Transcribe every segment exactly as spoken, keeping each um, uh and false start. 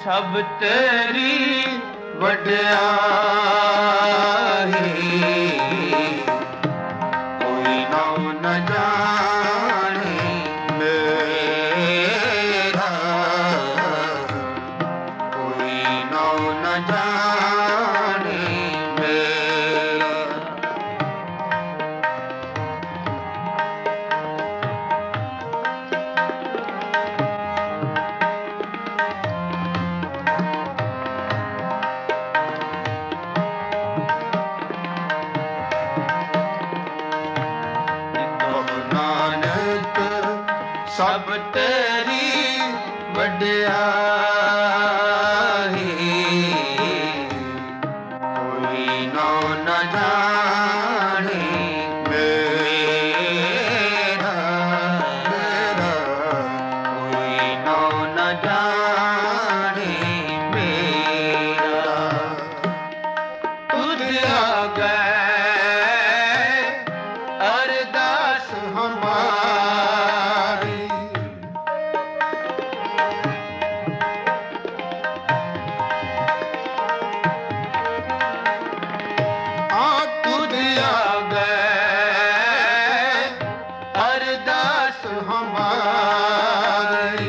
सब तेरी वड्याई, कोई नाम न जाने मेरा, कोई नाम न जाने मेरा। सब तेरी वड्याई, कोई नाम न जाने मेरा, मेरा, कोई नाम न जाने मेरा। तुझ आगे अरदास हमारी, हमारी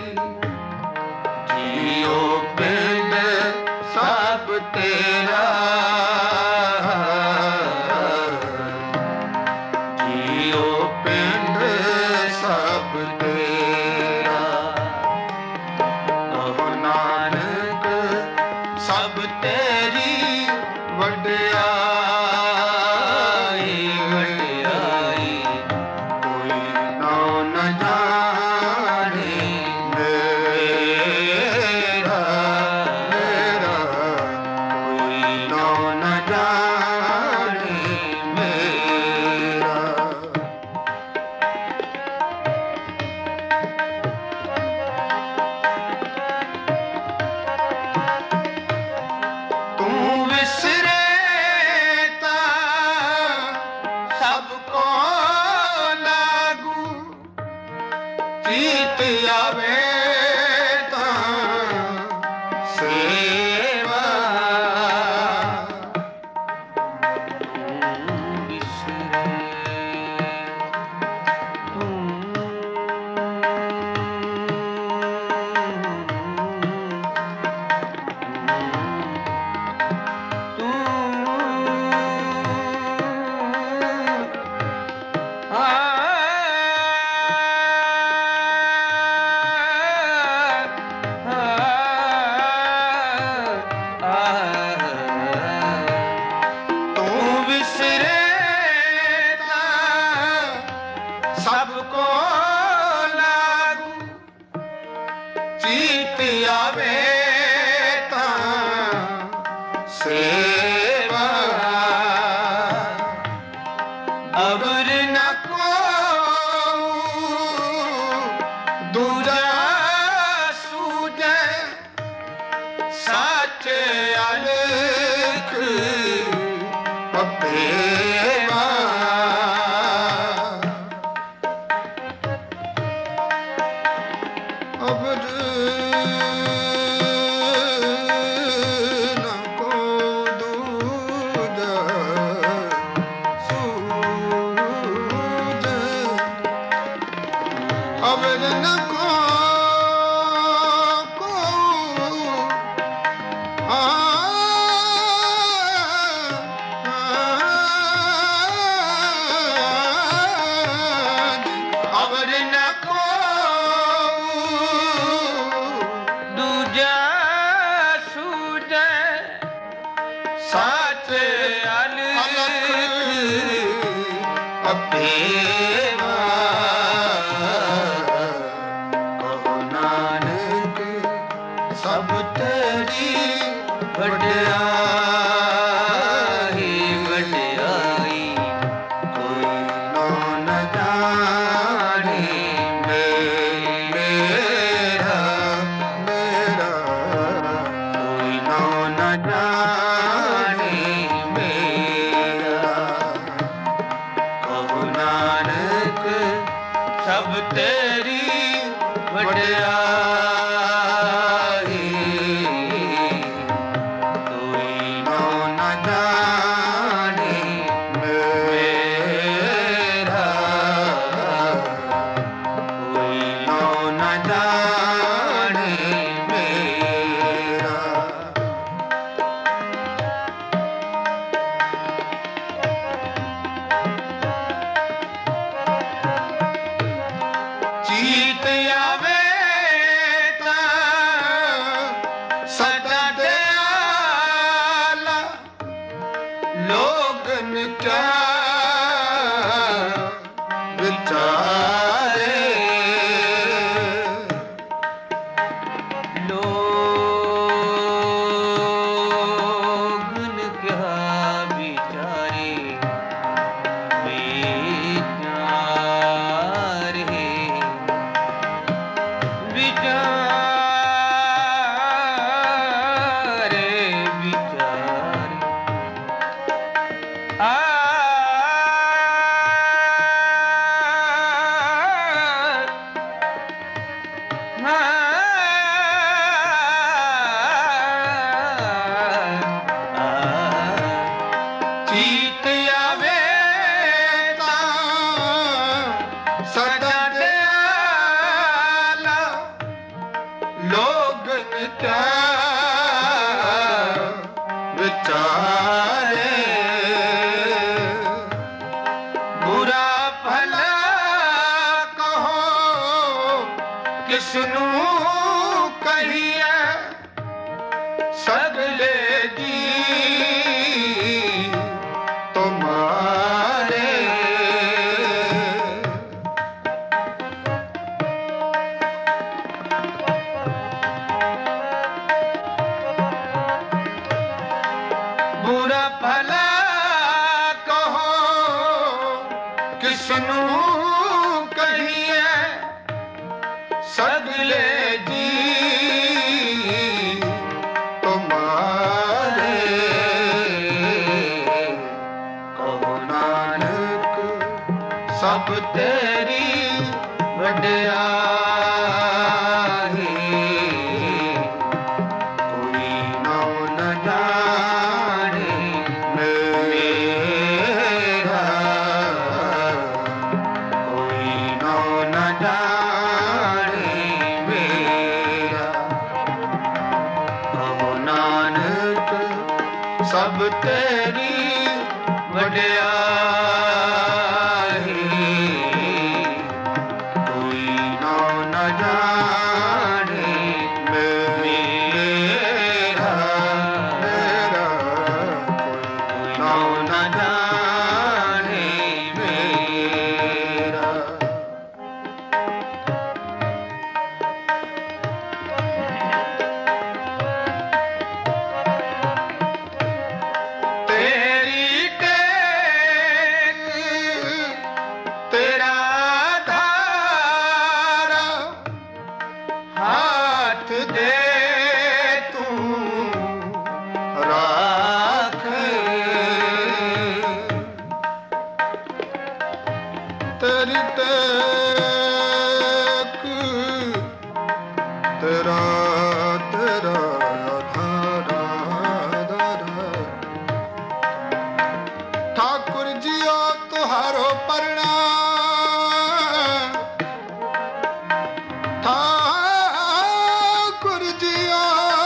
जियो पिंड सब तेरा, जियो पिंड सब तेरा। कहो नानक सब तेरी वड्याई, वड्याई, कोई नाम न जाने मेरा, मेरा, कोई नाम न जाने मेरा। तू विसरेता सबको लागू, प्रीत आवे तां सेवा। तू विसरे तू तू आ सबको लागू, चीत आवे तां सेवा। अवर न को दूजा सूझे, सच अलख पपेवा। अवर न को दूजा सूझे, अवर न को को आ अवर न को दूजा सूझे, सच अलख पपेवा। कहो नानक सब तेरी वड्याई, वड्याई, कोई नाम न जाने मेरा, मेरा, कोई नाम न जाने मेरा। कहो नानक सब तेरी वड्याई, जाने मेरा। जीत आवे ता सदा दयाला, लोगन क्या विचारे, लोगन क्या विचारे, विचारे विचारे विचारे आ जीत आवे ता सदा दयाला, लोगन क्या विचारे, बुरा भला कहो किसनू कहिए, सगले जी तुम्हारे। बुरा भला कहो किसनू कहिए, सगले जी तुम्हारे। कहो नानक सब तेरी वड्याई, कोई नौ न जाने मेरा, कोई नौ न जाने मेरा। कहो नानक सब तेरी वड्याई, कोई नौ न जाने मेरा, मेरा कोई नौ न जाने मेरा। तेरी टेक तेरा धारा, हाथ दे तू राख, तेरी टेक तेरा तेरा धारा धारा। ठाकुर जियो तुहारो प्रणाम, ठाकुर जियो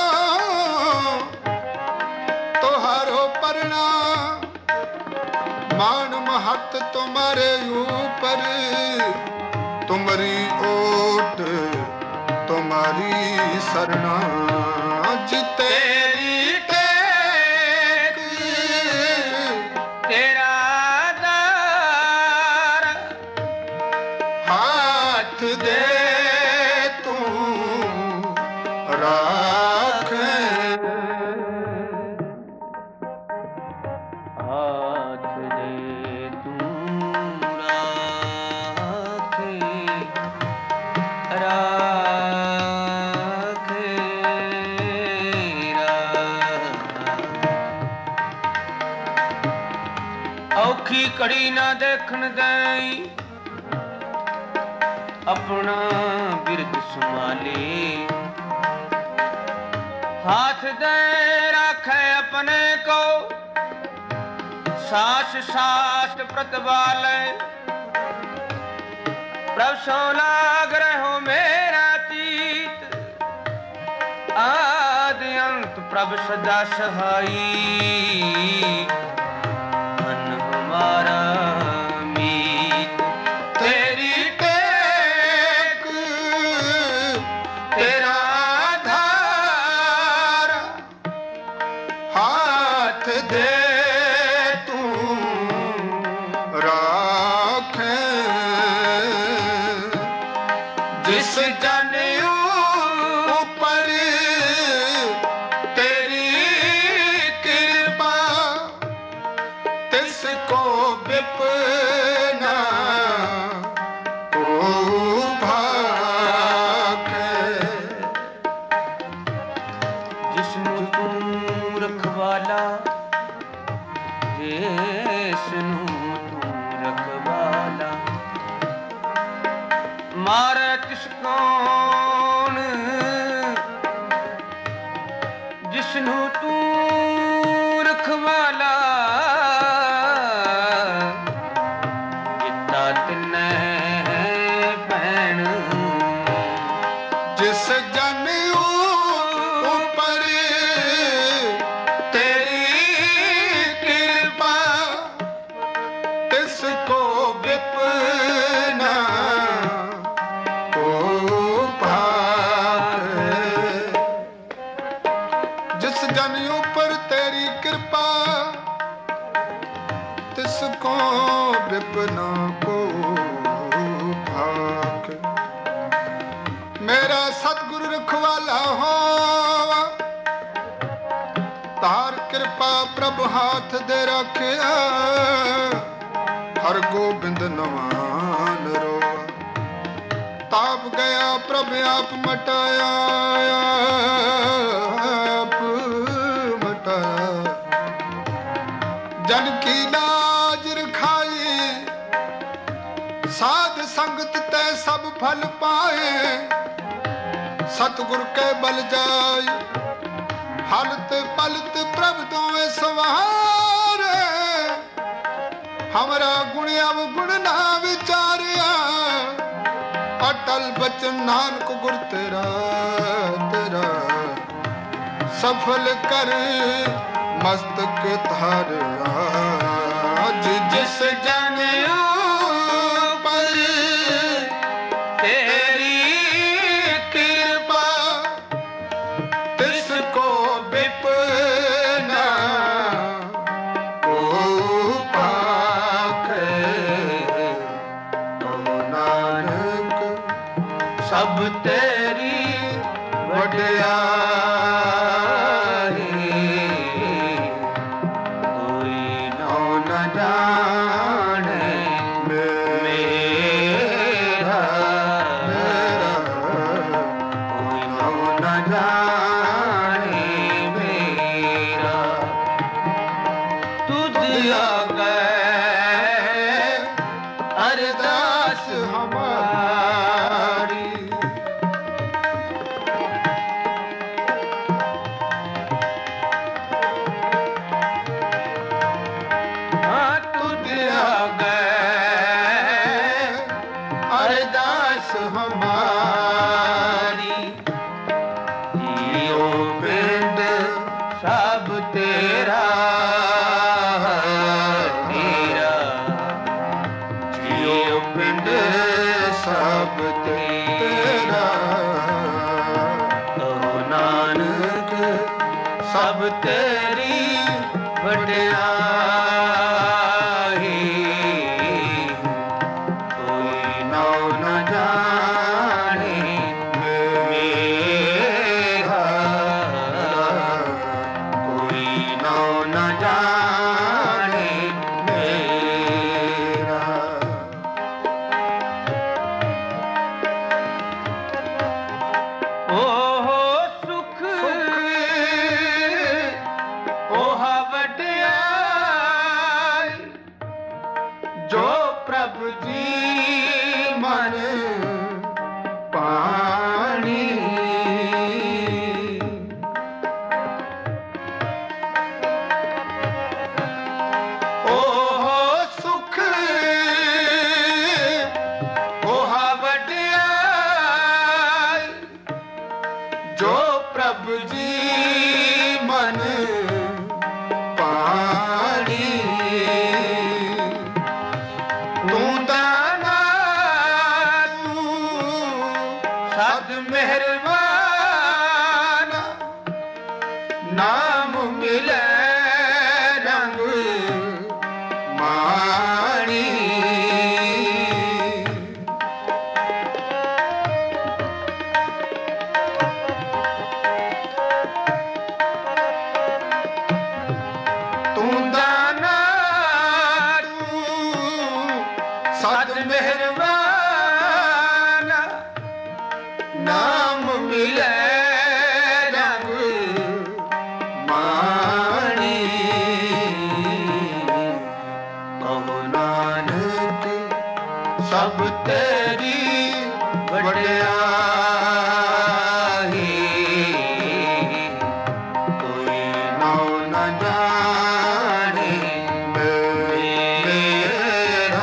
तुहारो प्रणाम। मान महत तुम्हारे ऊपर, तुम्हारी ओट तुम्हारी शरणा। जी तेरी टेक तेरा दार, हाथ दे तू राख, हाथ दे तू राखे, राखे राख। औखी कड़ी ना देखन दई, अपना बिरद संभाले, हाथ दे राखे अपने को, सास सास प्रतिपाल, प्रभ सो लाग रहो मेरा प्रभ सदा सहाई मन हमारा मीत तेरी टेक तेरा आधार हाथ दे तू राखे जिस जन ऊपर तेरी कृपा तिसको विपना को भाखे जिसनु तू रखवाला जिसनु तू रखवाला मारे तिस कौन जिसनु तू रखवाला जिता तिन्ने भैण जिस जन ऊपर तेरी कृपा तिसको विपना को भाखे जिस जन ऊपर तेरी कृपा तिसको विपना को भाखे मेरा सतगुरु रखवाला हो तार कृपा प्रभु हाथ दे रखिया हर गोबिंद नवान रो ताप गया प्रभु आप मटाया आप मटाया जन की लाज रखाई साध संगत ते सब फल पाए सतगुर के बल जाय हलत पलत प्रभ दोवे सवारे हमरा गुण अवगुण ना विचारिया अटल बचन नानक गुर तेरा तेरा सफल कर मस्तक धारा जिस जन ऊपर तेरी कृपा तिसको विपना को भाखे कहो नानक सब तेरी वड्याई कोई नौ न जाने मेरा मेरा कोई नौ न जाने मेरा तुझ आगे अरदास हमारी हाँ तुझ आगे अरदास हमारी जियो पिंड सब तेरा तेरा जियो पिंड सब तेरा कहो नानक सब तेरी वड्याई कोई नौ न जाने मेरा कोई नौ न जाने मेरा ओहो सुख ओहा वड्याई जो प्रभु जी मन पानी ओहो सुख ओहा वड्याई जो प्रभु जी मेहरबान नाम मिले रंग माणी तू दाना तू सद मेहरबान नाम मिले रंग माणी कहो नानक सब तेरी वड्याई कोई नौ न जाने मेरा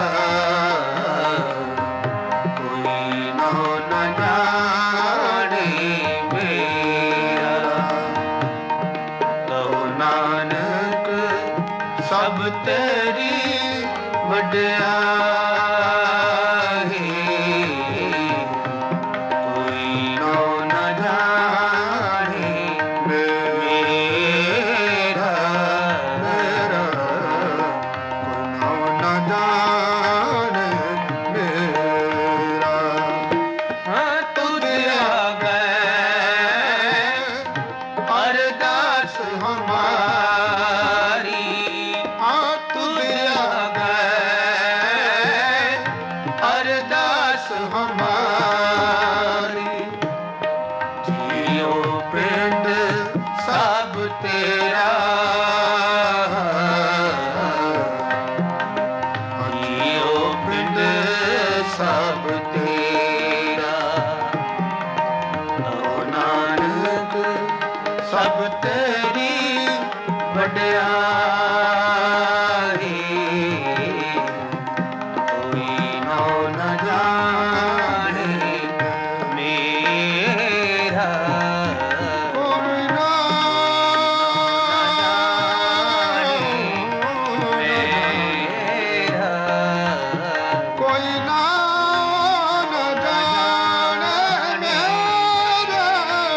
कोई नौ न जाने मेरा कहो नानक सब तेरी वड्याई कोई नौ न जाने मेरा मेरा कोई नौ न जाने मेरा हाँ तुझ आ गए अरदास हमारी हाँ तुझ आ गए अरदास हमारी जियो पिंड सब तेरा जियो पिंड सब तेरा ओ नानक सब तेरी वड्याई कोई नौ न जाने मेरा कोई नौ मेरा कोई ना न जाने मेरा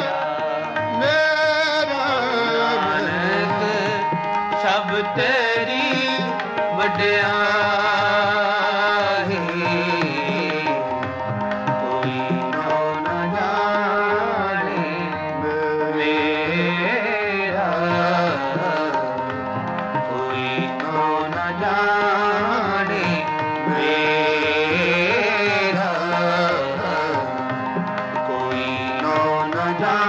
मेरा नानक सब तेरी वड्याई कोई नौ न जाने मेरा कोई नौ न जाने मेरा कोई नौ न जाने